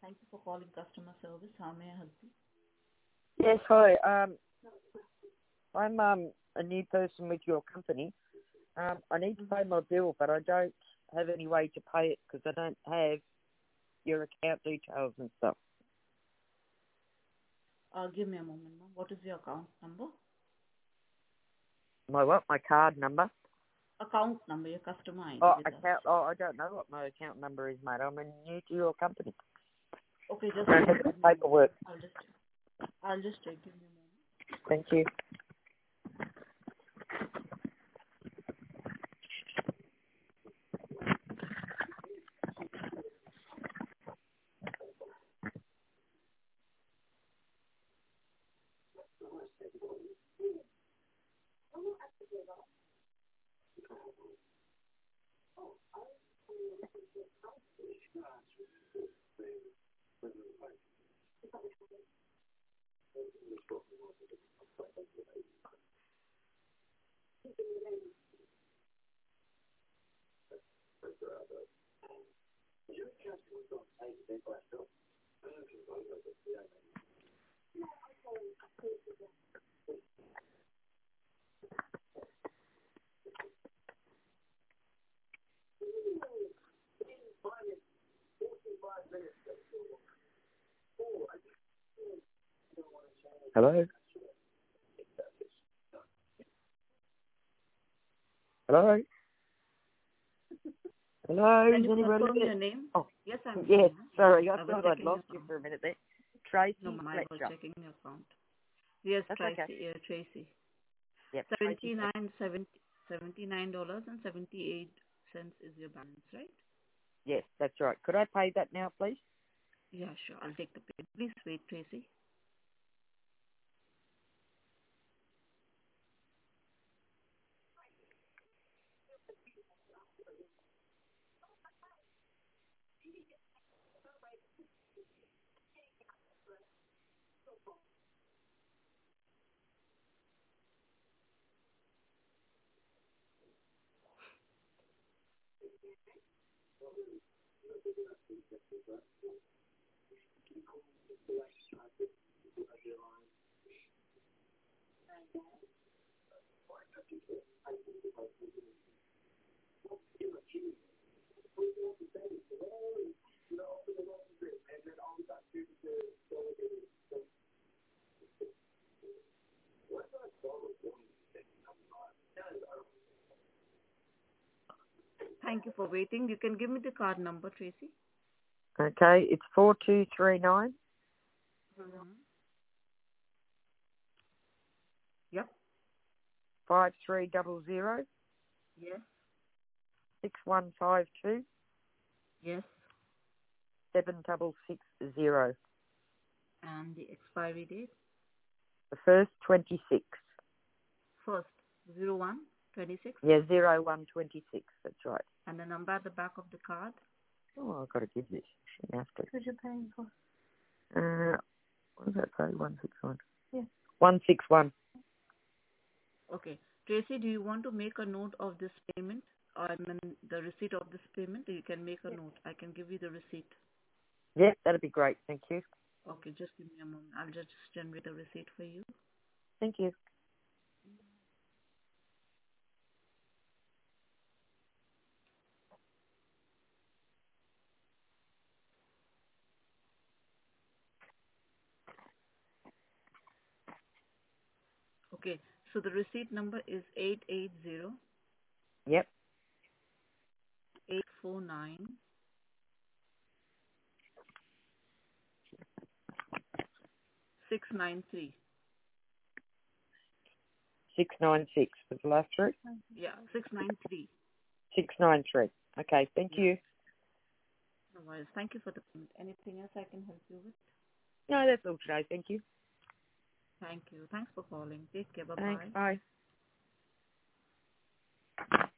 Thank you for calling customer service. How may I help you? Yes, hi. I'm a new person with your company. I need to pay my bill, but I don't have any way to pay it because I don't have your account details and stuff. Give me a moment, ma'am. What is your account number? My what? My card number? Account number, your customer ID Oh, with us. account. Oh, I don't know what my account number is, mate. I'm new to your company. Okay, just I don't have the paperwork. I'll just check. Give me a moment. Thank you. Hello? Hello? Hello? Can Is you anybody confirm there? your name? Oh, Yes, I'm here, yes. ma'am. Sorry, I I was thought I'd checking your lost you account. for a minute there. Tracy No, ma'am, I was Fletcher. checking your account. Yes, That's Tracy. okay. Tracy. Yep, Tracy Fletcher. $79.78 is your balance, right? Yes, that's right. Could I pay that now, please? Yeah, sure. I'll take the payment. Please wait, Tracy. Thank you for waiting. You can give me the card number, Tracy. Okay, it's 4239 Mm-hmm. Yep. 5300 Yes. 6152 Yes. 7660. And the expiry date? The first 26. First, 01/26. Yeah, 0126. That's right. And the number at the back of the card? Oh, I've got to give this. Shouldn't have to. What you're paying for? What does that say? 161. Yeah. 161. Okay. Tracy, do you want to make a note of this payment? I mean, the receipt of this payment? You can make a note. I can give you the receipt. Yeah, that'd be great. Thank you. Okay, just give me a moment. I'll just generate a receipt for you. Thank you. Okay. So the receipt number is 880 Yep. 849 693. 696 was the last three. Yeah, 693. 693. Okay, thank Yeah. you. No worries. Thank you for the payment. Anything else I can help you with? No, that's all today. Thank you. Thank you. Thanks for calling. Take care. Thanks. Bye-bye. Bye.